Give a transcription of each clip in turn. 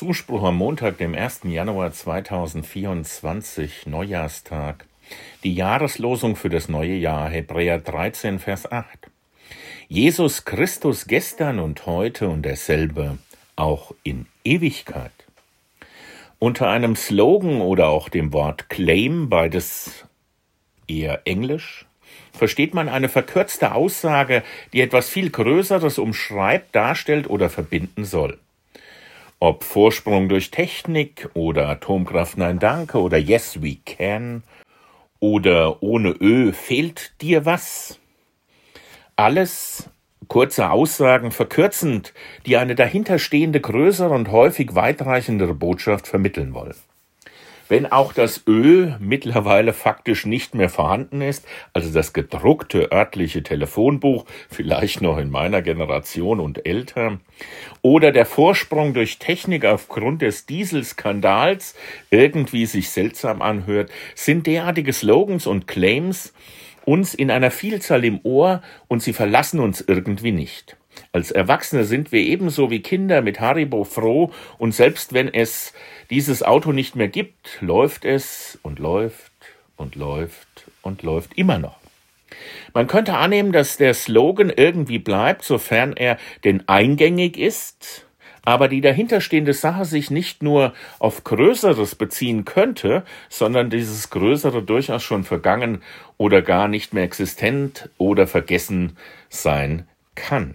Zuspruch am Montag, dem 1. Januar 2024, Neujahrstag. Die Jahreslosung für das neue Jahr, Hebräer 13, Vers 8. Jesus Christus gestern und heute und derselbe, auch in Ewigkeit. Unter einem Slogan oder auch dem Wort Claim, beides eher Englisch, versteht man eine verkürzte Aussage, die etwas viel Größeres umschreibt, darstellt oder verbinden soll. Ob Vorsprung durch Technik oder Atomkraft nein danke oder Yes we can oder ohne Ö fehlt dir was. Alles kurze Aussagen verkürzend, die eine dahinterstehende größere und häufig weitreichendere Botschaft vermitteln wollen. Wenn auch das Ö mittlerweile faktisch nicht mehr vorhanden ist, also das gedruckte örtliche Telefonbuch, vielleicht noch in meiner Generation und älter, oder der Vorsprung durch Technik aufgrund des Dieselskandals irgendwie sich seltsam anhört, sind derartige Slogans und Claims uns in einer Vielzahl im Ohr und sie verlassen uns irgendwie nicht. Als Erwachsene sind wir ebenso wie Kinder mit Haribo froh und selbst wenn es dieses Auto nicht mehr gibt, läuft es und läuft und läuft und läuft immer noch. Man könnte annehmen, dass der Slogan irgendwie bleibt, sofern er denn eingängig ist, aber die dahinterstehende Sache sich nicht nur auf Größeres beziehen könnte, sondern dieses Größere durchaus schon vergangen oder gar nicht mehr existent oder vergessen sein kann.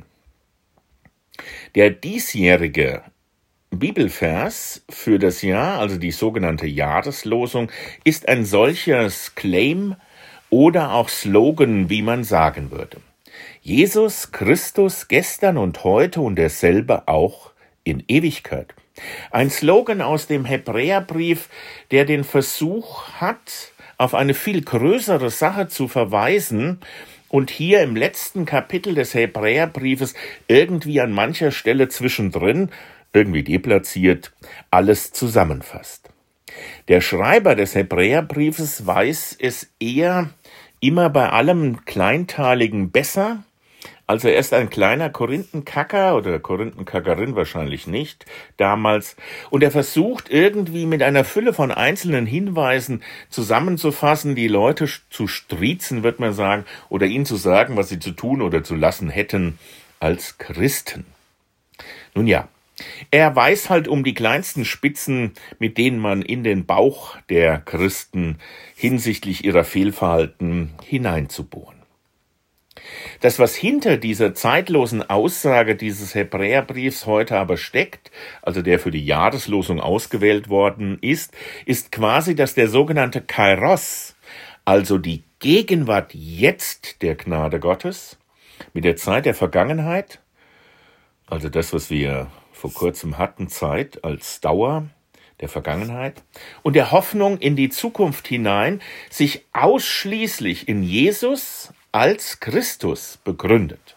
Der diesjährige Bibelvers für das Jahr, also die sogenannte Jahreslosung, ist ein solches Claim oder auch Slogan, wie man sagen würde. Jesus Christus gestern und heute und derselbe auch in Ewigkeit. Ein Slogan aus dem Hebräerbrief, der den Versuch hat, auf eine viel größere Sache zu verweisen und hier im letzten Kapitel des Hebräerbriefes irgendwie an mancher Stelle zwischendrin, irgendwie deplatziert, alles zusammenfasst. Der Schreiber des Hebräerbriefes weiß es eher immer bei allem Kleinteiligen besser. Also er ist ein kleiner Korinthenkacker oder Korinthenkackerin wahrscheinlich nicht damals und er versucht irgendwie mit einer Fülle von einzelnen Hinweisen zusammenzufassen, die Leute zu striezen, wird man sagen, oder ihnen zu sagen, was sie zu tun oder zu lassen hätten als Christen. Nun ja, er weiß halt um die kleinsten Spitzen, mit denen man in den Bauch der Christen hinsichtlich ihrer Fehlverhalten hineinzubohren. Das, was hinter dieser zeitlosen Aussage dieses Hebräerbriefs heute aber steckt, also der für die Jahreslosung ausgewählt worden ist quasi, dass der sogenannte Kairos, also die Gegenwart jetzt der Gnade Gottes, mit der Zeit der Vergangenheit, also das, was wir vor kurzem hatten, Zeit als Dauer der Vergangenheit, und der Hoffnung in die Zukunft hinein, sich ausschließlich in Jesus als Christus begründet.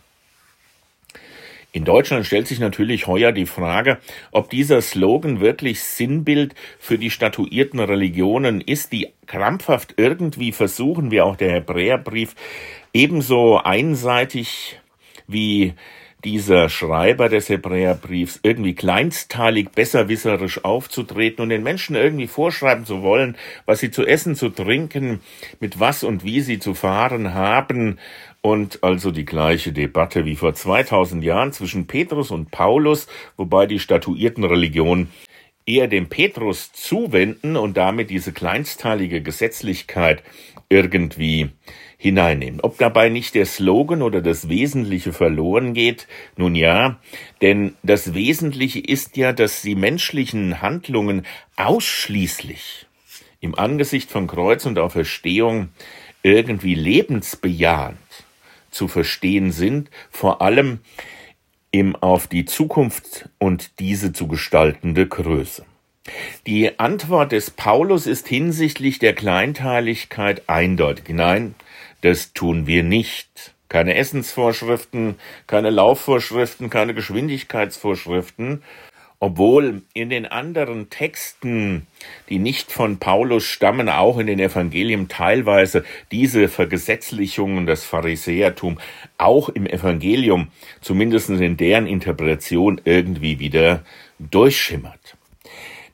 In Deutschland stellt sich natürlich heuer die Frage, ob dieser Slogan wirklich Sinnbild für die statuierten Religionen ist, die krampfhaft irgendwie versuchen, wie auch der Hebräerbrief, ebenso einseitig wie dieser Schreiber des Hebräerbriefs irgendwie kleinstteilig besserwisserisch aufzutreten und den Menschen irgendwie vorschreiben zu wollen, was sie zu essen, zu trinken, mit was und wie sie zu fahren haben. Und also die gleiche Debatte wie vor 2000 Jahren zwischen Petrus und Paulus, wobei die statuierten Religionen eher dem Petrus zuwenden und damit diese kleinstteilige Gesetzlichkeit irgendwie hineinnehmen. Ob dabei nicht der Slogan oder das Wesentliche verloren geht? Nun ja, denn das Wesentliche ist ja, dass die menschlichen Handlungen ausschließlich im Angesicht von Kreuz und Auferstehung irgendwie lebensbejahend zu verstehen sind, vor allem im auf die Zukunft und diese zu gestaltende Größe. Die Antwort des Paulus ist hinsichtlich der Kleinteiligkeit eindeutig. Nein, das tun wir nicht. Keine Essensvorschriften, keine Laufvorschriften, keine Geschwindigkeitsvorschriften, obwohl in den anderen Texten, die nicht von Paulus stammen, auch in den Evangelien teilweise diese Vergesetzlichungen, das Pharisäertum, auch im Evangelium, zumindest in deren Interpretation, irgendwie wieder durchschimmert.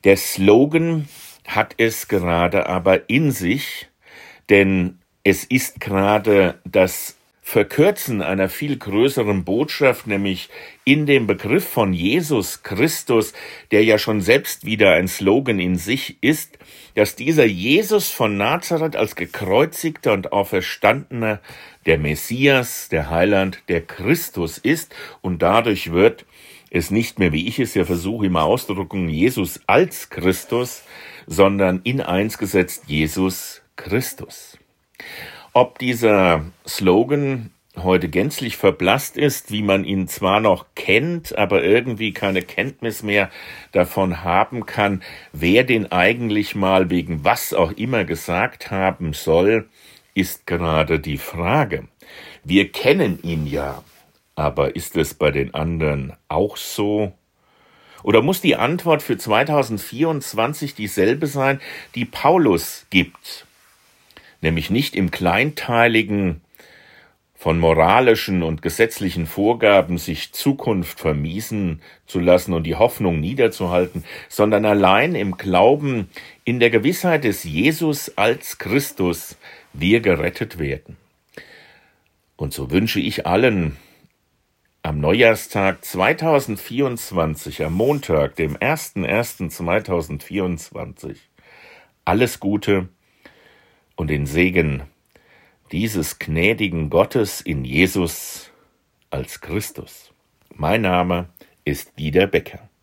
Der Slogan hat es gerade aber in sich, denn es ist gerade das Verkürzen einer viel größeren Botschaft, nämlich in dem Begriff von Jesus Christus, der ja schon selbst wieder ein Slogan in sich ist, dass dieser Jesus von Nazareth als gekreuzigter und auferstandener der Messias, der Heiland, der Christus ist, und dadurch wird es nicht mehr, wie ich es ja versuche immer auszudrücken, Jesus als Christus, sondern in eins gesetzt Jesus Christus. Ob dieser Slogan heute gänzlich verblasst ist, wie man ihn zwar noch kennt, aber irgendwie keine Kenntnis mehr davon haben kann, wer den eigentlich mal wegen was auch immer gesagt haben soll, ist gerade die Frage. Wir kennen ihn ja, aber ist es bei den anderen auch so? Oder muss die Antwort für 2024 dieselbe sein, die Paulus gibt? Nämlich nicht im kleinteiligen, von moralischen und gesetzlichen Vorgaben sich Zukunft vermiesen zu lassen und die Hoffnung niederzuhalten, sondern allein im Glauben in der Gewissheit des Jesus als Christus wir gerettet werden. Und so wünsche ich allen am Neujahrstag 2024, am Montag, dem 01.01.2024, alles Gute und den Segen dieses gnädigen Gottes in Jesus als Christus. Mein Name ist Dieter Becker.